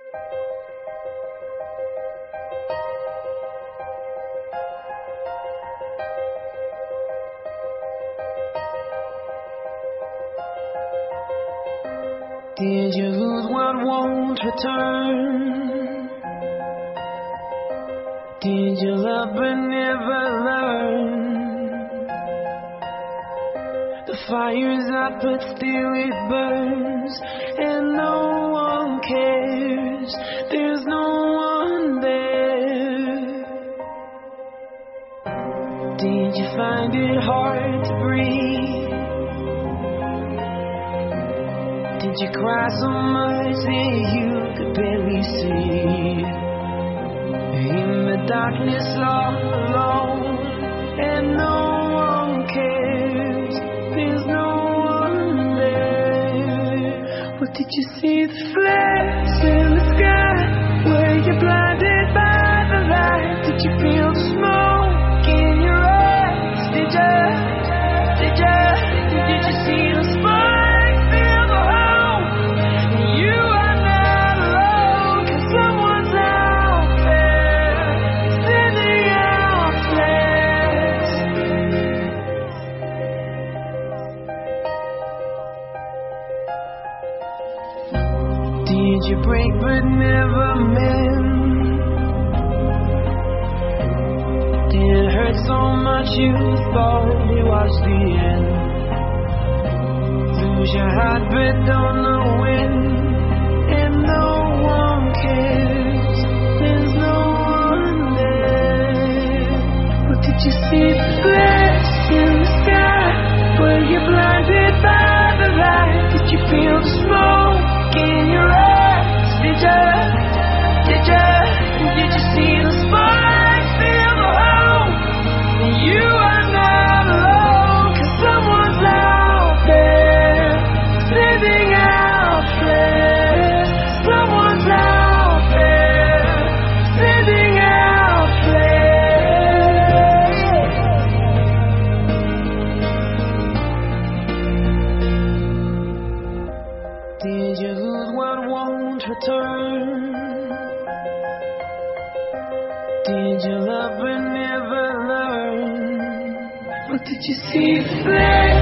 Did you lose what won't return? Did you love but never learn? The fire's up but still it burns, and no one cares, there's no one there. Did you find it hard to breathe? Did you cry so much that you could barely see? In the darkness all alone, and no one cares, there's no one there. What did you see? The flash in the sky? Were you blinded by the light? Did you feel the smoke in your eyes? Did you see the spark fill the hole? You are not alone, 'cause someone's out there sending out flares. Did you break but never mend? Did it hurt so much you thought it was the end? Lose your heart but don't know when, and no one cares, there's no one there. What did you see? The flash in the sky? Were you blinded by the light? Did you feel the smoke in your eyes? Did you see the spark fill the hole? You are not alone, 'cause someone's out there sending out flares. Someone's out there sending out flares. Did you lose what won't return? Did you love but never learn? What did you see? Flares.